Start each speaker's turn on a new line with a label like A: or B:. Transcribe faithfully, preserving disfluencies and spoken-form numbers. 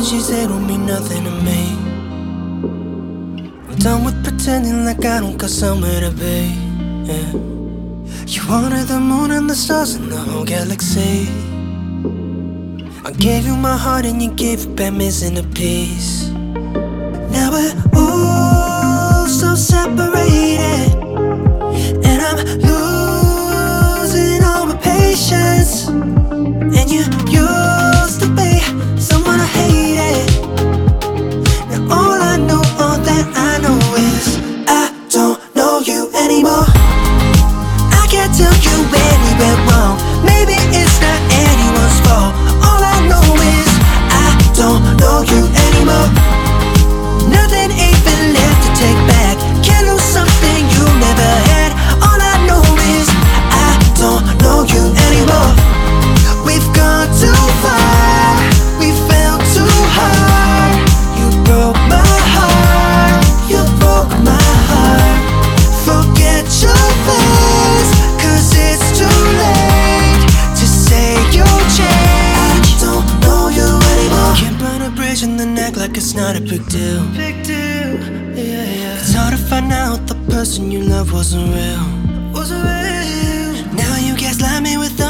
A: things you say don't mean nothing to me. I'm done with pretending like I don't got somewhere to be, yeah. You wanted the moon and the stars and the whole galaxy. I gave you my heart and you gave it back missing a piece. Now we're all so separated, and I'm losing all my patience. And you used to be someone I hated. Now all I know, all that I know is I don't know you anymore. I can't tell you where we went wrong. Maybe it's not anyone's fault. All I know is I don't know you anymore. Nothing even left to take back. Can't lose something you never had. All I know is I don't know you anymore. We've gone too far. We fell too hard. You broke my heart. You broke my heart. Forget your face, cause it's too late to say you changed. I don't know you anymore. Can't burn a bridge and then act like it's not a big deal. Big deal, yeah, yeah. It's hard to find out the person you love wasn't real. Wasn't real. Now you gaslight me with